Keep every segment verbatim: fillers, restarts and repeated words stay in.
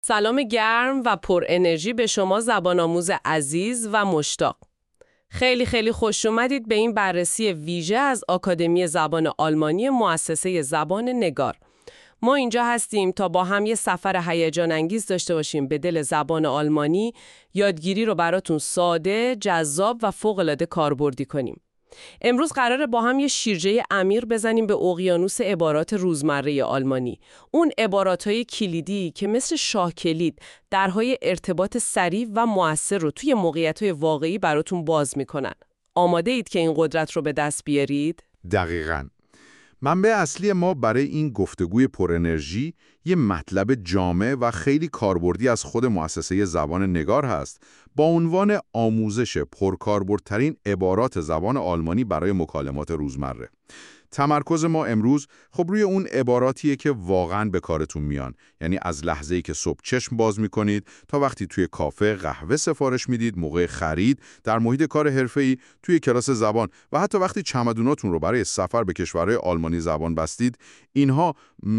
سلام گرم و پر انرژی به شما زبان آموز عزیز و مشتاق. خیلی خیلی خوش اومدید به این بررسی ویژه از آکادمی زبان آلمانی مؤسسه زبان نگار. ما اینجا هستیم تا با هم یه سفر هیجان انگیز داشته باشیم به دل زبان آلمانی، یادگیری رو براتون ساده، جذاب و فوق‌العاده کاربردی کنیم. امروز قراره با هم یه شیرجه عمیق بزنیم به اقیانوس عبارات روزمره آلمانی. اون عباراتهای کلیدی که مثل شاه کلید درهای ارتباط سریع و مؤثر رو توی موقعیت‌های واقعی براتون باز میکنن. آماده اید که این قدرت رو به دست بیارید؟ دقیقاً. منبع اصلی ما برای این گفتگوی پر انرژی یه مطلب جامع و خیلی کاربردی از خود مؤسسه زبان نگار هست با عنوان آموزش پرکاربردترین عبارات زبان آلمانی برای مکالمات روزمره. تمرکز ما امروز خب روی اون عباراتیه که واقعاً به کارتون میان، یعنی از لحظه‌ای که صبح چشم باز میکنید تا وقتی توی کافه قهوه سفارش میدید، موقع خرید، در محیط کار حرفه‌ای، توی کلاس زبان و حتی وقتی چمدوناتون رو برای سفر به کشورهای آلمانی زبان بستید. اینها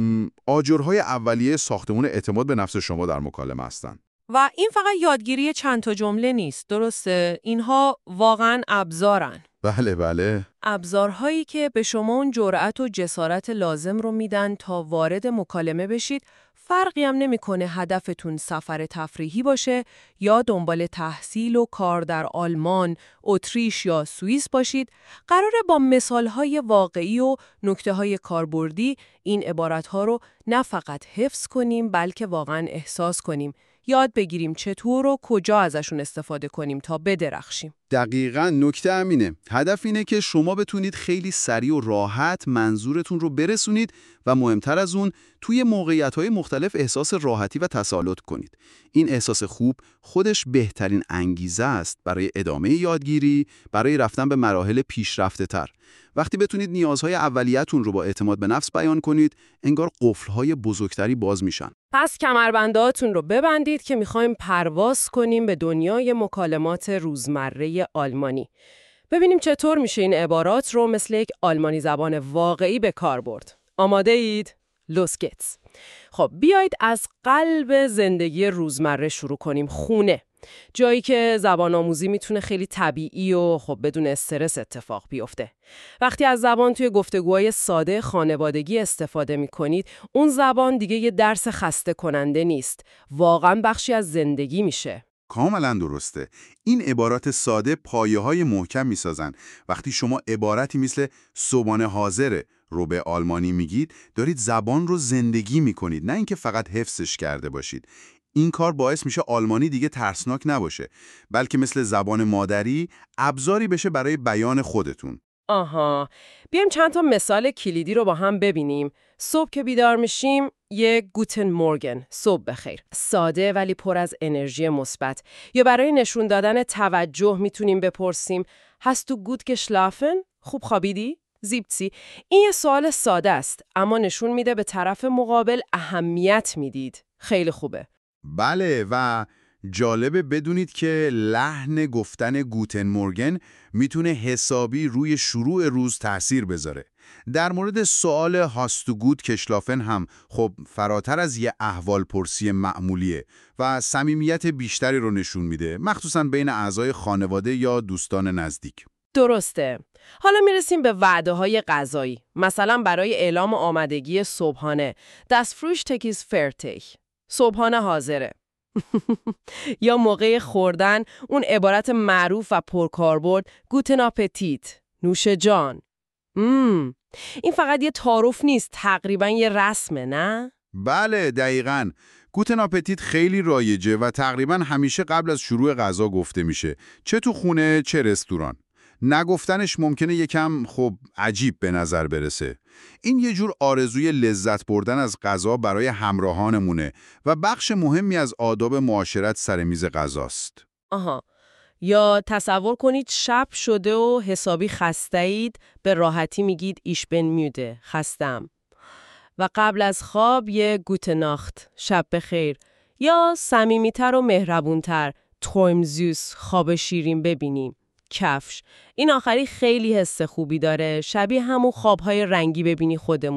آجرهای اولیه ساختمون اعتماد به نفس شما در مکالمه هستن. و این فقط یادگیری چند تا جمله نیست، درسته؟ اینها واقعاً ابزارن. بله بله. ابزارهایی که به شما اون جرأت و جسارت لازم رو میدن تا وارد مکالمه بشید. فرقی هم نمیکنه هدفتون سفر تفریحی باشه یا دنبال تحصیل و کار در آلمان، اتریش یا سوئیس باشید. قراره با مثالهای واقعی و نکته‌های کاربردی این عبارتها رو نه فقط حفظ کنیم بلکه واقعاً احساس کنیم. یاد بگیریم چطور و کجا ازشون استفاده کنیم تا بدرخشیم. دقیقاً نکته همینه. هدف اینه که شما بتونید خیلی سریع و راحت منظورتون رو برسونید و مهمتر از اون توی موقعیت‌های مختلف احساس راحتی و تسلط کنید. این احساس خوب خودش بهترین انگیزه است برای ادامه یادگیری، برای رفتن به مراحل پیشرفته‌تر. وقتی بتونید نیازهای اولیه‌تون رو با اعتماد به نفس بیان کنید، انگار قفل‌های بزرگتری باز میشن. پس کمربنداتون رو ببندید که میخوایم پرواز کنیم به دنیای مکالمات روزمره آلمانی. ببینیم چطور میشه این عبارات رو مثل یک آلمانی زبان واقعی به کار برد. آماده اید؟ لوس گیتس. خب بیایید از قلب زندگی روزمره شروع کنیم، خونه. جایی که زبان آموزی میتونه خیلی طبیعی و خب بدون استرس اتفاق بیفته. وقتی از زبان توی گفتگوهای ساده خانوادگی استفاده میکنید، اون زبان دیگه یه درس خسته کننده نیست. واقعا بخشی از زندگی میشه. کاملا درسته. این عبارات ساده پایه‌های محکم میسازن. وقتی شما عبارتی مثل صبحانه حاضره رو به آلمانی میگید، دارید زبان رو زندگی میکنید، نه اینکه فقط حفظش کرده باشید. این کار باعث میشه آلمانی دیگه ترسناک نباشه، بلکه مثل زبان مادری ابزاری بشه برای بیان خودتون. آها، بیایم چند تا مثال کلیدی رو با هم ببینیم. صبح که بیدار میشیم، یه گوتن مورگن، صبح بخیر. ساده ولی پر از انرژی مثبت. یا برای نشون دادن توجه میتونیم بپرسیم Hast du gut geschlafen؟ خوب خوابیدی؟ زیبتسی. این یه سوال ساده است، اما نشون میده به طرف مقابل اهمیت میدید. خیلی خوبه. بله، و جالبه بدونید که لحن گفتن گوتن مورگن میتونه حسابی روی شروع روز تأثیر بذاره. در مورد سوال هاستو گوت کشلافن هم خب فراتر از یه احوال پرسی معمولیه و صمیمیت بیشتری رو نشون میده، مخصوصاً بین اعضای خانواده یا دوستان نزدیک. درسته. حالا میرسیم به وعده های غذایی. مثلا برای اعلام آمادگی صبحانه Das Frühstück ist fertig. صبحانه حاضره. یا موقع خوردن اون عبارت معروف و پرکاربرد گوتن آپتیت، نوش جان. مم. این فقط یه تعارف نیست، تقریبا یه رسمه، نه؟ بله دقیقاً. گوتن آپتیت خیلی رایجه و تقریبا همیشه قبل از شروع غذا گفته میشه، چه تو خونه چه رستوران. نگفتنش ممکنه یکم خب عجیب به نظر برسه. این یه جور آرزوی لذت بردن از غذا برای همراهانمونه و بخش مهمی از آداب معاشرت سر میز غذاست. آها. یا تصور کنید شب شده و حسابی خسته‌اید، به راحتی میگید ایش بن میوده، خستم. و قبل از خواب یه گوته ناخت، شب بخیر. یا صمیمیتر و مهربونتر، ترویم زوس، خواب شیرین ببینیم. کفش. این آخری خیلی حس خوبی داره، شبیه همون خوابهای رنگی ببینی خودمونه.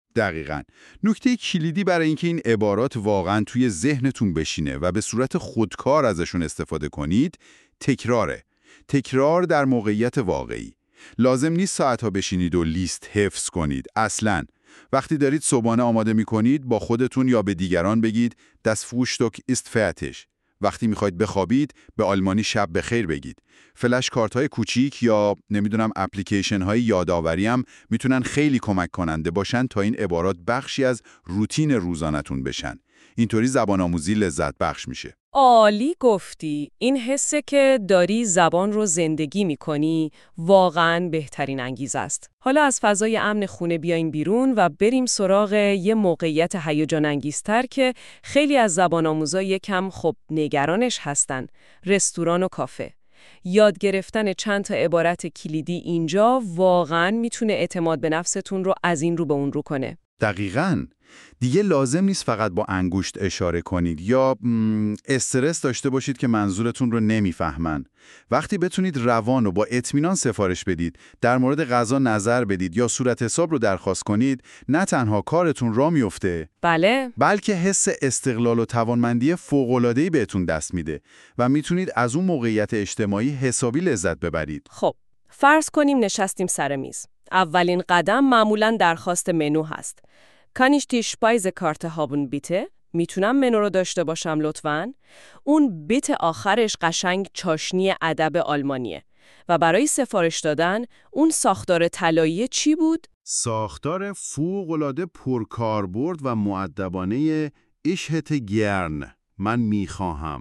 دقیقاً. نکته کلیدی برای اینکه این عبارات واقعاً توی ذهنتون بشینه و به صورت خودکار ازشون استفاده کنید، تکراره. تکرار در موقعیت واقعی. لازم نیست ساعتها بشینید و لیست حفظ کنید. اصلاً وقتی دارید صبحانه آماده می‌کنید با خودتون یا به دیگران بگید Das Frühstück ist fertig. وقتی میخواید بخوابید به آلمانی شب بخیر بگید. فلش کارت های کوچیک یا نمیدونم اپلیکیشن های یادآوری هم میتونن خیلی کمک کننده باشن تا این عبارات بخشی از روتین روزانه‌تون بشن. اینطوری زبان آموزی لذت بخش میشه. عالی گفتی. این حسه که داری زبان رو زندگی میکنی واقعاً بهترین انگیزه است. حالا از فضای امن خونه بیاین بیرون و بریم سراغ یه موقعیت هیجان انگیزتر که خیلی از زبان آموزا یکم خب نگرانش هستن. رستوران و کافه. یاد گرفتن چند تا عبارت کلیدی اینجا واقعاً میتونه اعتماد به نفستون رو از این رو به اون رو کنه. دقیقاً. دیگه لازم نیست فقط با انگشت اشاره کنید یا استرس داشته باشید که منظورتون رو نمیفهمن. وقتی بتونید روان و با اطمینان سفارش بدید، در مورد غذا نظر بدید یا صورت حساب رو درخواست کنید، نه تنها کارتون راه میفته، بله، بلکه حس استقلال و توانمندی فوق‌العاده‌ای بهتون دست میده و میتونید از اون موقعیت اجتماعی حسابی لذت ببرید. خب، فرض کنیم نشستیم سر میز. اولین قدم معمولاً درخواست منو هست. Kann ich die Speisekarte haben bitte؟ میتونم منو رو داشته باشم لطفاً؟ اون بیت آخرش قشنگ چاشنی ادب آلمانیه. و برای سفارش دادن اون ساختار طلایی چی بود؟ ساختار فوق‌العاده پرکاربرد و مؤدبانه Ich hätte gern. من میخواهم.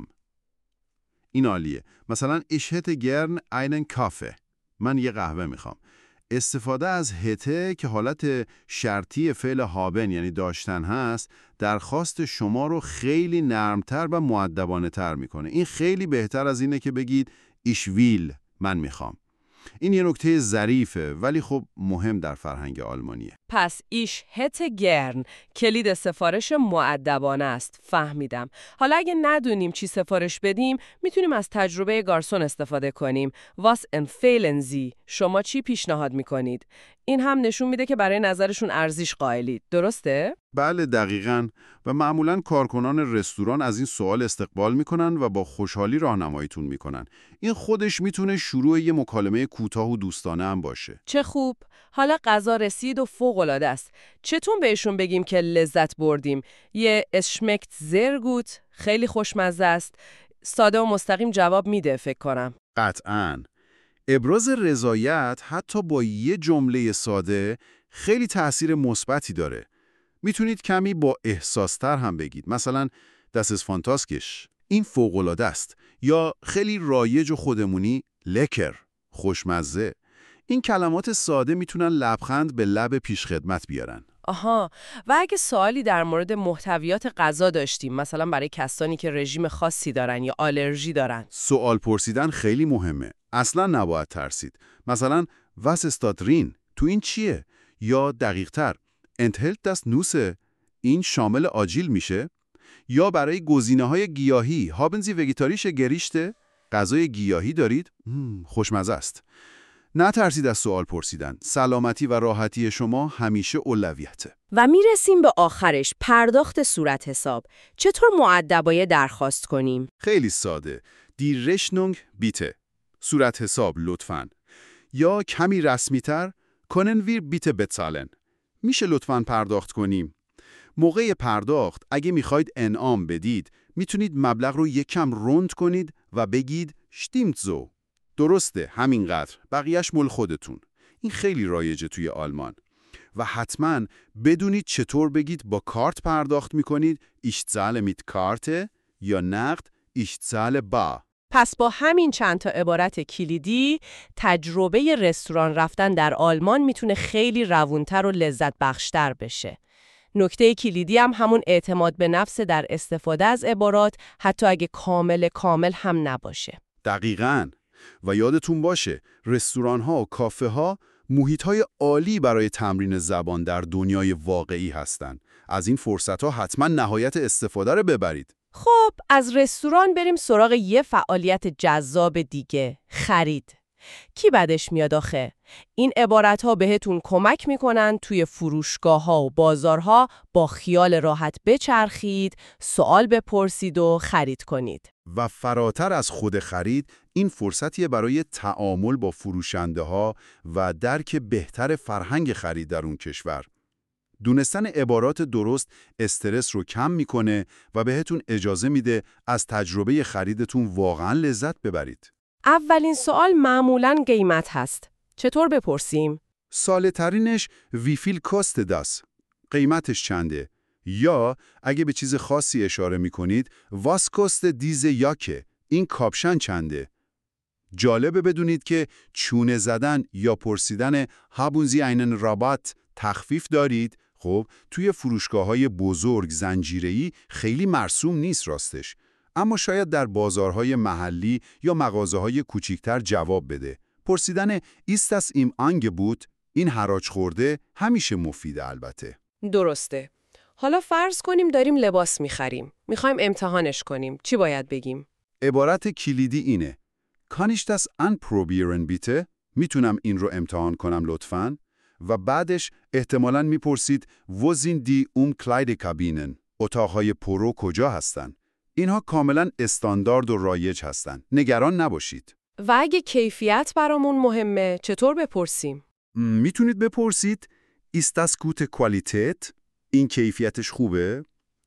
این عالیه. مثلا Ich hätte gern einen Kaffee. من یه قهوه میخوام. استفاده از هته که حالت شرطی فعل هابن یعنی داشتن هست، درخواست شما رو خیلی نرمتر و مؤدبانه تر میکنه. این خیلی بهتر از اینه که بگید Ich will. من میخوام. این یه نکته ظریفه ولی خب مهم در فرهنگ آلمانیه. پس ایش هت گرن کلید سفارش مؤدبانه است. فهمیدم. حالا اگه ندونیم چی سفارش بدیم میتونیم از تجربه گارسون استفاده کنیم. Was empfehlen Sie؟ شما چی پیشنهاد میکنید؟ این هم نشون میده که برای نظرشون ارزش قائلید. درسته؟ بله دقیقاً. و معمولاً کارکنان رستوران از این سوال استقبال میکنن و با خوشحالی راهنماییتون میکنن. این خودش میتونه شروع یه مکالمه کوتاه و دوستانه هم باشه. چه خوب. حالا غذا رسید و فوق‌العاده است. چطور بهشون بگیم که لذت بردیم؟ یه es schmeckt sehr gut، خیلی خوشمزه است. ساده و مستقیم جواب میده فکر کنم. قطعاً. ابراز رضایت حتی با یه جمله ساده خیلی تأثیر مثبتی داره. میتونید کمی با احساستر هم بگید. مثلا Das ist fantastisch. این فوق‌العاده است. یا خیلی رایج و خودمونی لکر. خوشمزه. این کلمات ساده میتونن لبخند به لب پیشخدمت بیارن. آها. و اگه سوالی در مورد محتویات غذا داشتیم، مثلا برای کسانی که رژیم خاصی دارن یا آلرژی دارن، سوال پرسیدن خیلی مهمه. اصلا نباید ترسید. مثلا Was ist da drin؟ تو این چیه؟ یا دقیق تر Enthält das Nüsse؟ این شامل آجیل میشه؟ یا برای گزینه‌های گیاهی Haben Sie vegetarische Gerichte؟ غذای گیاهی دارید؟ خوشمزه است. نترسید از سوال پرسیدن. سلامتی و راحتی شما همیشه اولویته. و میرسیم به آخرش، پرداخت صورت حساب. چطور مؤدبانه درخواست کنیم؟ خیلی ساده. Die Rechnung bitte. صورت حساب لطفاً. یا کمی رسمی‌تر Können wir bitte bezahlen؟ میشه لطفاً پرداخت کنیم. موقع پرداخت اگه میخواید انعام بدید، میتونید مبلغ رو یکم رند کنید و بگید Stimmt so. درسته، همینقدر. بقیهش مال خودتون. این خیلی رایجه توی آلمان. و حتما بدونید چطور بگید. با کارت پرداخت میکنید Ich zahle mit Karte یا نقد Ich zahle bar. پس با همین چند تا عبارت کلیدی، تجربه رستوران رفتن در آلمان میتونه خیلی روونتر و لذت بخشتر بشه. نکته کلیدی هم همون اعتماد به نفس در استفاده از عبارات، حتی اگه کامل کامل هم نباشه. دقیقاً. و یادتون باشه رستوران‌ها و کافه‌ها محیط‌های عالی برای تمرین زبان در دنیای واقعی هستن. از این فرصت‌ها حتما نهایت استفاده رو ببرید. خب از رستوران بریم سراغ یه فعالیت جذاب دیگه، خرید. کی بدش میاد آخه؟ این عبارت‌ها بهتون کمک میکنن توی فروشگاه‌ها و بازارها با خیال راحت بچرخید، سوال بپرسید و خرید کنید. و فراتر از خود خرید، این فرصتیه برای تعامل با فروشنده‌ها و درک بهتر فرهنگ خرید در اون کشور. دونستن عبارات درست استرس رو کم میکنه و بهتون اجازه میده از تجربه خریدتون واقعا لذت ببرید. اولین سوال معمولاً قیمت هست. چطور بپرسیم؟ ساده ترینش ویفیل کاست داس، قیمتش چنده؟ یا اگه به چیز خاصی اشاره میکنید واس کاست دیز یاکه، این کاپشن چنده؟ جالبه بدونید که چونه زدن یا پرسیدن هابونزی اینن رابات تخفیف دارید، خب توی فروشگاه‌های بزرگ زنجیره‌ای خیلی مرسوم نیست راستش، اما شاید در بازارهای محلی یا مغازه‌های کوچیکتر جواب بده. پرسیدن ایستاس ایم آنگ بود، این حراج خورده همیشه مفیده البته. درسته. حالا فرض کنیم داریم لباس می‌خریم. می‌خوایم امتحانش کنیم. چی باید بگیم؟ عبارت کلیدی اینه: کانیشتاس ان پروبیرن بیته؟ میتونم این رو امتحان کنم لطفاً؟ و بعدش احتمالاً میپرسید وزین دی اوم کلاید کابینن، اتاقهای پرو کجا هستن؟ اینها کاملاً استاندارد و رایج هستن. نگران نباشید. و اگه کیفیت برامون مهمه، چطور بپرسیم؟ میتونید بپرسید ایستاس گوت کوالیتت؟ این کیفیتش خوبه؟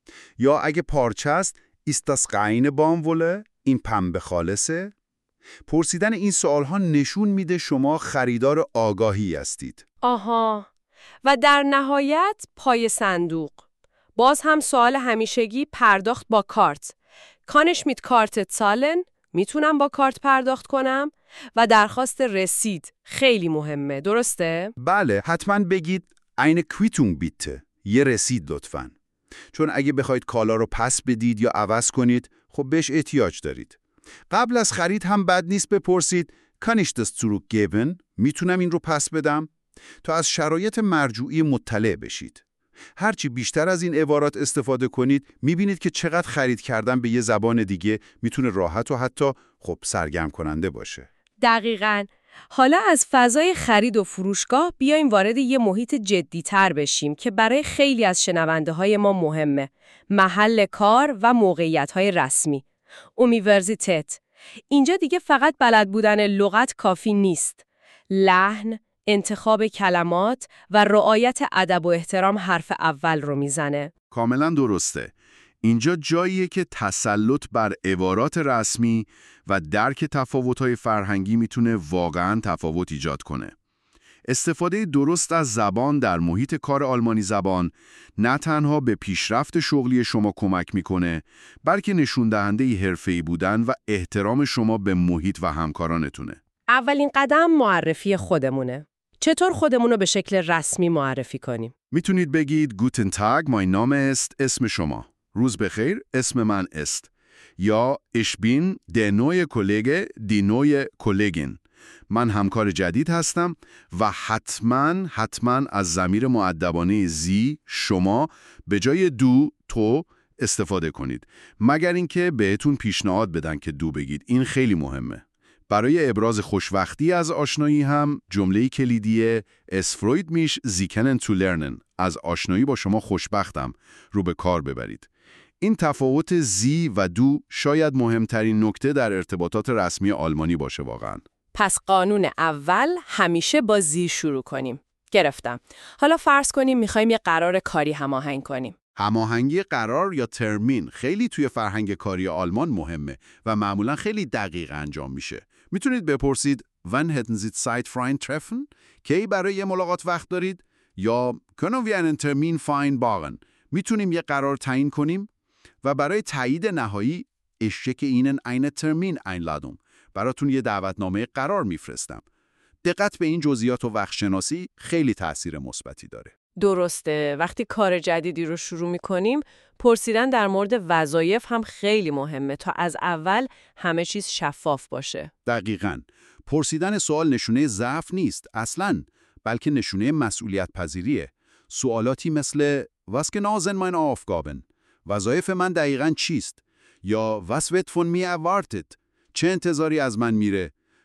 یا اگه پارچه است ایستاس قاین باموله؟ این پنبه خالصه؟ پرسیدن این سوالها نشون میده شما خریدار آگاهی هستید. آها. و در نهایت پای صندوق. باز هم سوال همیشگی پرداخت با کارت. کانش میت کارت سالن؟ میتونم با کارت پرداخت کنم؟ و درخواست رسید. خیلی مهمه. درسته؟ بله، حتما بگید eine Quittung bitte. یه رسید لطفاً. چون اگه بخواید کالا رو پس بدید یا عوض کنید، خب بهش احتیاج دارید. قبل از خرید هم بد نیست بپرسید kann ich das zurückgeben؟ میتونم این رو پس بدم؟ تا از شرایط مرجوعی مطلع بشید. هرچی بیشتر از این عبارات استفاده کنید، میبینید که چقدر خرید کردن به یه زبان دیگه میتونه راحت و حتی خب سرگرم کننده باشه. دقیقاً. حالا از فضای خرید و فروشگاه بیایم وارد یه محیط جدی‌تر بشیم که برای خیلی از شنونده های ما مهمه. محل کار و موقعیت‌های رسمی. اونیورسیتت. اینجا دیگه فقط بلد بودن لغت کافی نیست. لحن، انتخاب کلمات و رعایت ادب و احترام حرف اول رو میزنه. کاملا درسته. اینجا جاییه که تسلط بر عبارات رسمی و درک تفاوت‌های فرهنگی میتونه واقعاً تفاوت ایجاد کنه. استفاده درست از زبان در محیط کار آلمانی زبان نه تنها به پیشرفت شغلی شما کمک میکنه، بلکه نشون دهنده حرفه‌ای بودن و احترام شما به محیط و همکارانتونه. اولین قدم معرفی خودمونه. چطور خودمون رو به شکل رسمی معرفی کنیم؟ میتونید بگید گوتن تاگ mein Name ist، اسم شما. روز بخیر، اسم من است. یا ich bin der neue Kollege، die neue Kollegin. من همکار جدید هستم و حتما حتما از ضمیر مؤدبانه زی، شما، به جای دو، تو استفاده کنید. مگر اینکه بهتون پیشنهاد بدن که دو بگید. این خیلی مهمه. برای ابراز خوشوقتی از آشنایی هم جمله کلیدیه Es freut mich Sie kennen zu lernen. از آشنایی با شما خوشبختم رو به کار ببرید. این تفاوت زی و دو شاید مهمترین نکته در ارتباطات رسمی آلمانی باشه واقعاً. پس قانون اول همیشه با زی شروع کنیم. گرفتم. حالا فرض کنیم میخوایم یه قرار کاری هماهنگ کنیم. هماهنگی قرار یا ترمین خیلی توی فرهنگ کاری آلمان مهمه و معمولاً خیلی دقیق انجام میشه. میتونید بپرسید Wann hätten Sie Zeit für ein Treffen؟ کی برای یه ملاقات وقت دارید؟ یا Können wir einen Termin vereinbaren؟ میتونیم یه قرار تعیین کنیم؟ و برای تایید نهایی Ich schicke Ihnen eine Termin-Einladung. براتون یه دعوتنامه قرار میفرستم. دقت به این جزئیات و وقت شناسی خیلی تأثیر مثبتی داره. درسته. وقتی کار جدیدی رو شروع می‌کنیم، پرسیدن در مورد وظایف هم خیلی مهمه تا از اول همه چیز شفاف باشه. دقیقاً. پرسیدن سوال نشونه ضعف نیست اصلاً، بلکه نشونه مسئولیت پذیریه. سوالاتی مثل Was genau sind meine Aufgaben؟ وظایف من دقیقاً چیست؟ یا Was wird von mir erwartet؟ چه انتظاری از من میره؟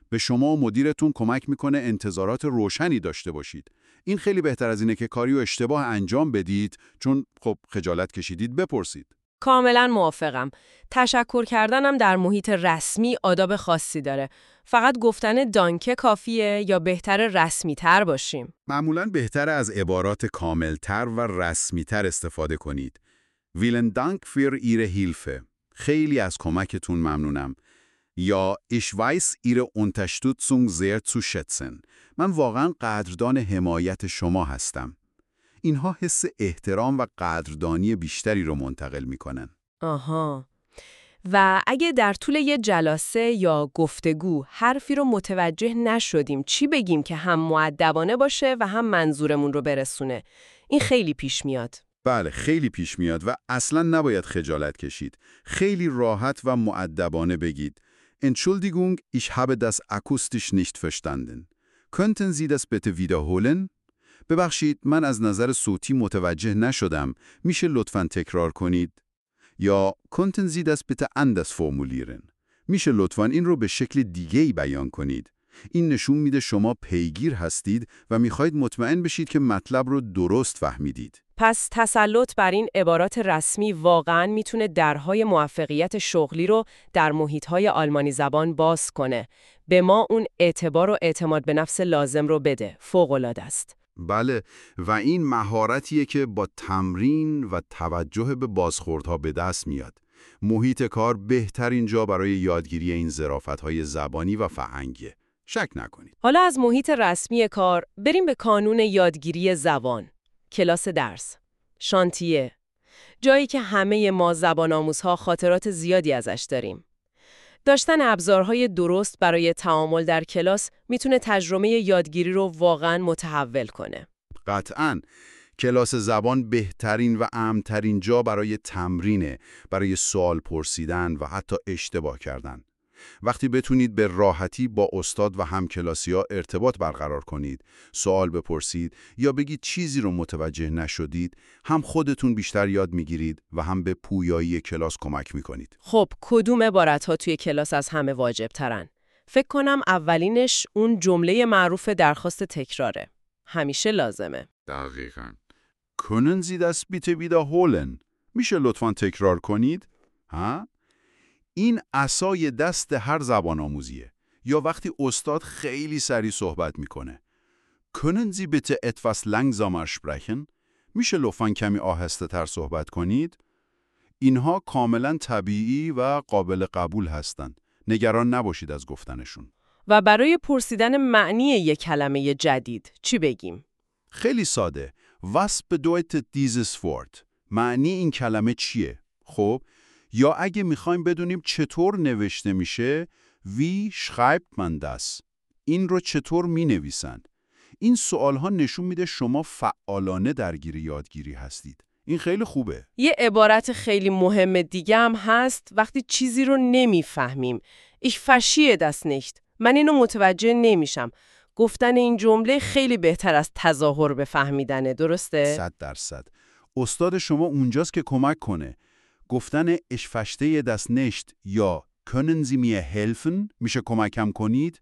به شما و مدیرتون کمک میکنه انتظارات روشنی داشته باشید. این خیلی بهتر از اینه که کاری و اشتباه انجام بدید، چون خب خجالت کشیدید بپرسید. کاملا موافقم. تشکر کردنم در محیط رسمی آداب خاصی داره. فقط گفتن دانکه کافیه یا بهتر رسمی تر باشیم؟ معمولاً بهتر از عبارات کاملتر و رسمیتر استفاده کنید. ویلن دانک فیر ایره هیلفه. خیلی از کمکتون ممنونم. یا ich weiß ihre Unterstützung sehr zu schätzen. من واقعاً قدردان حمایت شما هستم. اینها حس احترام و قدردانی بیشتری رو منتقل میکنن. آها. و اگه در طول یه جلسه یا گفتگو حرفی رو متوجه نشدیم، چی بگیم که هم مؤدبانه باشه و هم منظورمون رو برسونه؟ این خیلی پیش میاد. بله، خیلی پیش میاد و اصلاً نباید خجالت کشید. خیلی راحت و مؤدبانه بگید. Entschuldigung, ich habe das akustisch nicht verstanden. Könnten Sie das bitte wiederholen? ببخشید، من از نظر صوتی متوجه نشدم. میشه لطفاً تکرار کنید؟ یا Könnten Sie das bitte anders formulieren? میشه لطفاً این رو به شکل دیگه‌ای بیان کنید. این نشون میده شما پیگیر هستید و میخواید مطمئن بشید که مطلب رو درست فهمیدید. پس تسلط بر این عبارات رسمی واقعاً میتونه درهای موفقیت شغلی رو در محیط‌های آلمانی زبان باز کنه. به ما اون اعتبار و اعتماد به نفس لازم رو بده. فوق‌العاده است. بله، و این مهارتیه که با تمرین و توجه به بازخوردها به دست میاد. محیط کار بهترین جا برای یادگیری این ظرافت‌های زبانی و فرهنگیه. شک نکنید. حالا از محیط رسمی کار بریم به کانون یادگیری زبان. کلاس درس، شانتیه، جایی که همه ما زبان آموزها خاطرات زیادی ازش داریم. داشتن ابزارهای درست برای تعامل در کلاس میتونه تجربه یادگیری رو واقعاً متحول کنه. قطعاً کلاس زبان بهترین و امن‌ترین جا برای تمرینه، برای سوال پرسیدن و حتی اشتباه کردن. وقتی بتونید به راحتی با استاد و همکلاسی‌ها ارتباط برقرار کنید، سوال بپرسید یا بگید چیزی رو متوجه نشدید، هم خودتون بیشتر یاد میگیرید و هم به پویایی کلاس کمک میکنید. خب کدوم عبارت‌ها توی کلاس از همه واجب ترن؟ فکر کنم اولینش اون جمله معروف درخواست تکراره. همیشه لازمه. دقیقاً. Können Sie das bitte wiederholen? میشه لطفاً تکرار کنید؟ ها؟ این عصای دست هر زبان آموزیه. یا وقتی استاد خیلی سریع صحبت میکنه. Können Sie bitte etwas langsamer sprechen? میشه لطفاً کمی آهسته تر صحبت کنید؟ اینها کاملا طبیعی و قابل قبول هستند. نگران نباشید از گفتنشون. و برای پرسیدن معنی یک کلمه جدید چی بگیم؟ خیلی ساده. Was bedeutet dieses Wort? معنی این کلمه چیه؟ خب، یا اگه میخوایم بدونیم چطور نوشته میشه، wie schreibt man das؟ این رو چطور مینویسن؟ این سوالها نشون میده شما فعالانه درگیر یادگیری هستید. این خیلی خوبه. یه عبارت خیلی مهم دیگه هم هست وقتی چیزی رو نمیفهمیم. Ich verstehe das nicht. من اینو متوجه نمیشم. گفتن این جمله خیلی بهتر از تظاهر به فهمیدنه، درسته؟ صد درصد. استاد شما اونجاست که کمک کنه. گفتن ich verstehe das nicht یا können Sie mir helfen میشه کمکم کنید.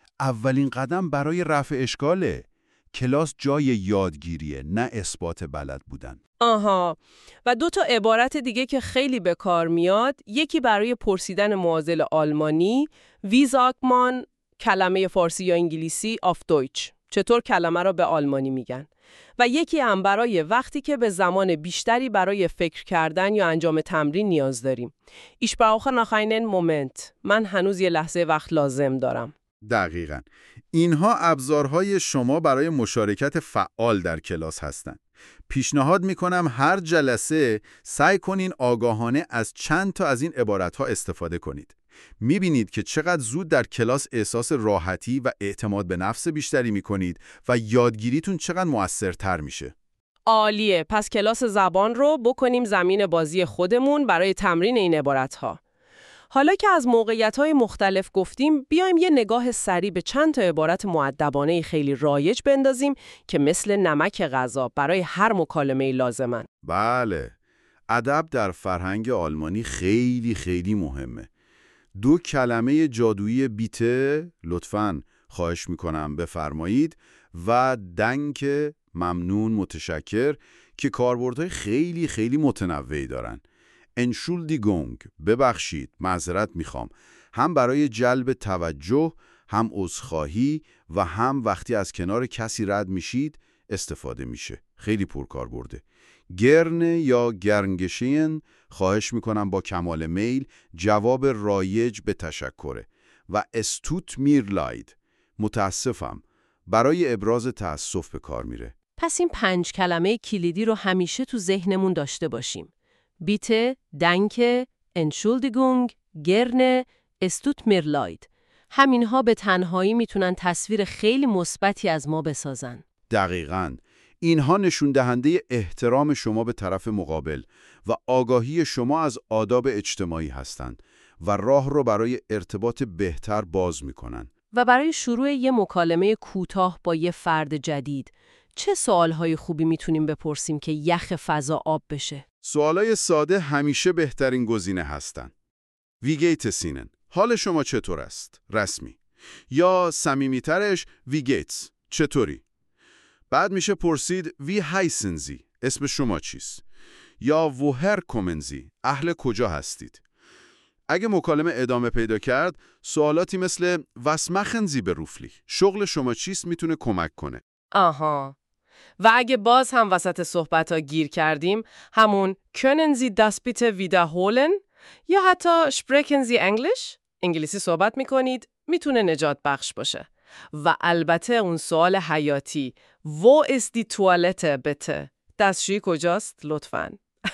اولین قدم برای رفع اشکاله. کلاس جای یادگیریه، نه اثبات بلد بودن. آها. و دو تا عبارت دیگه که خیلی به کار میاد، یکی برای پرسیدن معادل آلمانی، wie sagt man کلمه فارسی یا انگلیسی auf Deutsch. چطور کلمه رو به آلمانی میگن؟ و یکی هم برای وقتی که به زمان بیشتری برای فکر کردن یا انجام تمرین نیاز داریم. Ich brauche noch einen Moment. من هنوز یه لحظه وقت لازم دارم. دقیقاً. اینها ابزارهای شما برای مشارکت فعال در کلاس هستند. پیشنهاد میکنم هر جلسه سعی کنین آگاهانه از چند تا از این عبارتها استفاده کنید. میبینید که چقدر زود در کلاس احساس راحتی و اعتماد به نفس بیشتری میکنید و یادگیریتون چقدر مؤثرتر میشه. عالیه. پس کلاس زبان رو بکنیم زمین بازی خودمون برای تمرین این عبارتها. حالا که از موقعیت‌های مختلف گفتیم، بیایم یه نگاه سریع به چند تا عبارت مؤدبانه خیلی رایج بندازیم که مثل نمک غذا برای هر مکالمه لازمن. بله. ادب در فرهنگ آلمانی خیلی خیلی مهمه. دو کلمه جادویی بیته، لطفاً خواهش میکنم بفرمایید، و دنک، ممنون، متشکر، که کاربردهای خیلی خیلی متنوعی دارن. انشولدیگونگ، ببخشید، معذرت میخوام، هم برای جلب توجه، هم عذرخواهی و هم وقتی از کنار کسی رد میشید استفاده میشه. خیلی پرکاربرده. گرن یا گرنگشین، خواهش میکنم با کمال میل، جواب رایج به تشکره. و استوت میرلاید، متاسفم، برای ابراز تأسف به کار میره. پس این پنج کلمه کلیدی رو همیشه تو ذهنمون داشته باشیم. بیته، دنک، انشولدیگونگ، گرن، استوت میرلاید. همینها به تنهایی میتونن تصویر خیلی مثبتی از ما بسازن. دقیقاً. اینها نشون دهنده احترام شما به طرف مقابل و آگاهی شما از آداب اجتماعی هستند و راه رو برای ارتباط بهتر باز میکنن. و برای شروع یه مکالمه کوتاه با یه فرد جدید، چه سوالهای خوبی میتونیم بپرسیم که یخ فضا آب بشه؟ سوالای ساده همیشه بهترین گزینه هستن. ویگیت سینن، حال شما چطور است؟ رسمی. یا صمیمیترش ویگیتس، چطوری؟ بعد میشه پرسید وی هایسنزی، اسم شما چیست؟ یا ووهر کومنزی، اهل کجا هستید؟ اگه مکالمه ادامه پیدا کرد، سوالاتی مثل واس ماخن زی بروفلی، شغل شما چیست میتونه کمک کنه. آها. و اگه باز هم وسط صحبت‌ها گیر کردیم، همون können Sie das bitte wiederholen یا حتی sprechen Sie English؟ انگلیسی صحبت میکنید، میتونه نجات بخش باشه. و البته اون سوال حیاتی، wo ist die Toilette bitte؟ دستشویی کجاست لطفاً؟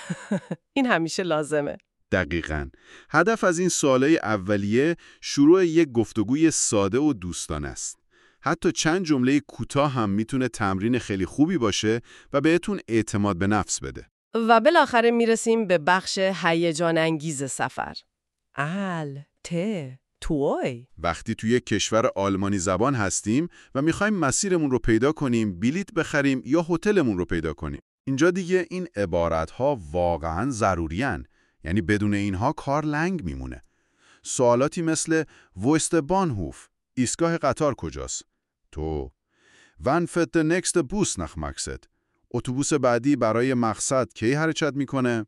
این همیشه لازمه. دقیقاً. هدف از این سوالای اولیه شروع یک گفتگوی ساده و دوستانه است. حتی چند جمله کوتاه هم میتونه تمرین خیلی خوبی باشه و بهتون اعتماد به نفس بده. و بالاخره میرسیم به بخش هیجان انگیز سفر. ال، ته، توی. وقتی توی کشور آلمانی زبان هستیم و میخوایم مسیرمون رو پیدا کنیم، بلیت بخریم یا هتلمون رو پیدا کنیم. اینجا دیگه این عبارتها واقعاً ضروریان. یعنی بدون اینها کار لنگ میمونه. سوالاتی مثل wo ist der Bahnhof؟ ایستگاه قطار کجاست؟ تو. wann fährt der nächste Bus nach Maxet؟ اتوبوس بعدی برای مقصد کی حرکت میکنه؟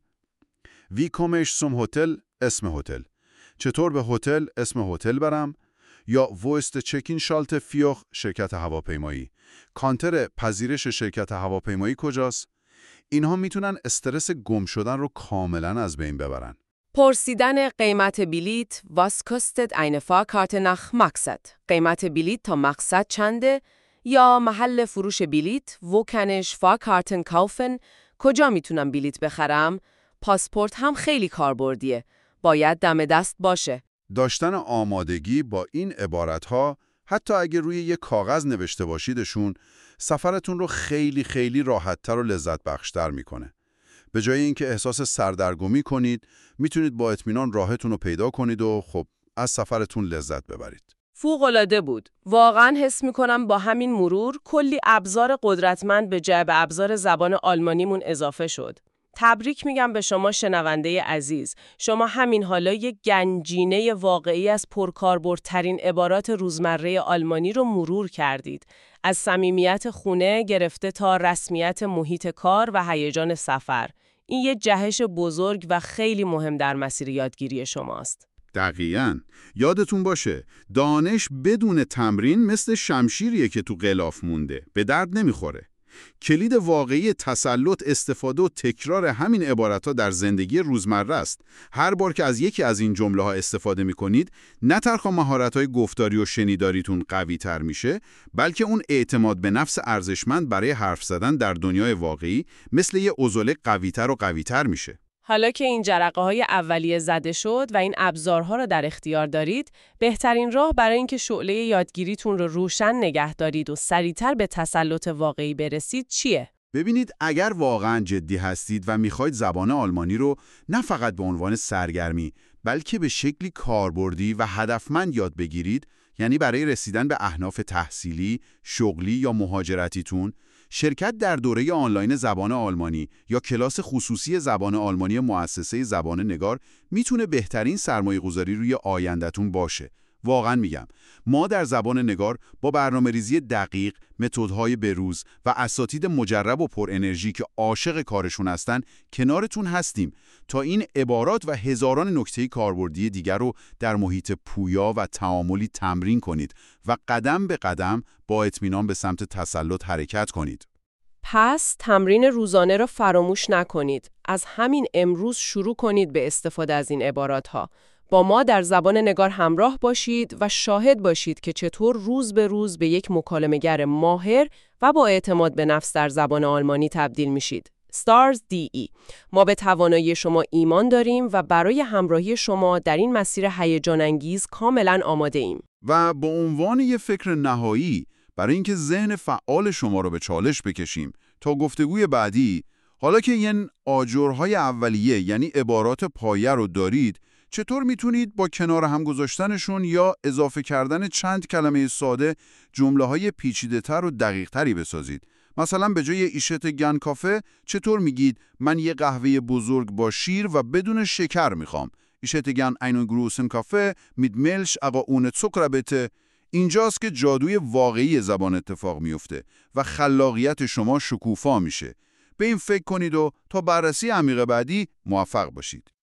wie komme ich zum Hotel؟ اسم هتل. چطور به هتل؟ اسم هتل برم؟ یا wo ist der Check-in Schalter für شرکت هواپیمایی؟ کانتر پذیرش شرکت هواپیمایی کجاست؟ اینها میتونن استرس گم شدن رو کاملا از بین ببرن. پرسیدن قیمت بلیت، was kostet eine Fahrkarte nach Maxet؟ قیمت بلیت تا مقصد چنده؟ یا محل فروش بلیت، wo kann ich Fahrkarten kaufen؟ کجا میتونم بلیت بخرم؟ پاسپورت هم خیلی کاربردیه. باید دم دست باشه. داشتن آمادگی با این عبارتها، حتی اگه روی یک کاغذ نوشته باشیدشون، سفرتون رو خیلی خیلی راحت‌تر و لذت بخشتر میکنه. به جای اینکه احساس سردرگمی کنید، میتونید با اطمینان راهتون رو پیدا کنید و خب از سفرتون لذت ببرید. فوق‌العاده بود. واقعاً حس میکنم با همین مرور کلی ابزار قدرتمند به جعبه ابزار زبان آلمانیمون اضافه شد. تبریک میگم به شما شنونده عزیز. شما همین حالا یک گنجینه واقعی از پرکاربردترین عبارات روزمره آلمانی رو مرور کردید. از صمیمیت خونه گرفته تا رسمیت محیط کار و هیجان سفر. این یه جهش بزرگ و خیلی مهم در مسیر یادگیری شماست. دقیقاً. یادتون باشه، دانش بدون تمرین مثل شمشیریه که تو غلاف مونده. به درد نمیخوره. کلید واقعی تسلط، استفاده و تکرار همین عبارت‌ها در زندگی روزمره است. هر بار که از یکی از این جمله‌ها استفاده می‌کنید، نه تنها مهارت‌های گفتاری و شنیداریتون قوی‌تر میشه، بلکه اون اعتماد به نفس ارزشمند برای حرف زدن در دنیای واقعی مثل یه عضله قوی‌تر و قوی‌تر میشه. حالا که این جرقه‌های اولیه زده شد و این ابزارها را در اختیار دارید، بهترین راه برای اینکه شعله یادگیریتون رو روشن نگه دارید و سریعتر به تسلط واقعی برسید چیه؟ ببینید، اگر واقعاً جدی هستید و میخواید زبان آلمانی رو نه فقط به عنوان سرگرمی، بلکه به شکلی کاربردی و هدفمند یاد بگیرید، یعنی برای رسیدن به اهداف تحصیلی، شغلی یا مهاجرتیتون، شرکت در دوره آنلاین زبان آلمانی یا کلاس خصوصی زبان آلمانی مؤسسه زبان نگار میتونه بهترین سرمایه‌گذاری روی آینده‌تون باشه. واقعا میگم ما در زبان نگار با برنامه‌ریزی دقیق، متدهای بروز و اساتید مجرب و پر انرژی که عاشق کارشون هستن کنارتون هستیم تا این عبارات و هزاران نکته کاربردی دیگر رو در محیط پویا و تعاملی تمرین کنید و قدم به قدم با اطمینان به سمت تسلط حرکت کنید. پس تمرین روزانه را فراموش نکنید. از همین امروز شروع کنید به استفاده از این عبارات‌ها. با ما در زبان نگار همراه باشید و شاهد باشید که چطور روز به روز به یک مکالمه‌گر ماهر و با اعتماد به نفس در زبان آلمانی تبدیل میشید. Stars دی ای. ما به توانایی شما ایمان داریم و برای همراهی شما در این مسیر هیجان انگیز کاملا آماده ایم. و با عنوان یک فکر نهایی برای اینکه ذهن فعال شما رو به چالش بکشیم تا گفتگوی بعدی، حالا که این آجرهای اولیه یعنی عبارات پایه رو دارید، چطور میتونید با کنار هم گذاشتنشون یا اضافه کردن چند کلمه ساده جمله‌های پیچیده‌تر و دقیق‌تری بسازید؟ مثلا به جای ایشت گن کافه چطور میگید من یه قهوه بزرگ با شیر و بدون شکر میخوام؟ ایشت گن اینو گروسن کافه mit Milch aber ohne Zucker bitte. اینجاست که جادوی واقعی زبان اتفاق میفته و خلاقیت شما شکوفا میشه. به این فکر کنید و تا بررسی عمیق بعدی موفق باشید.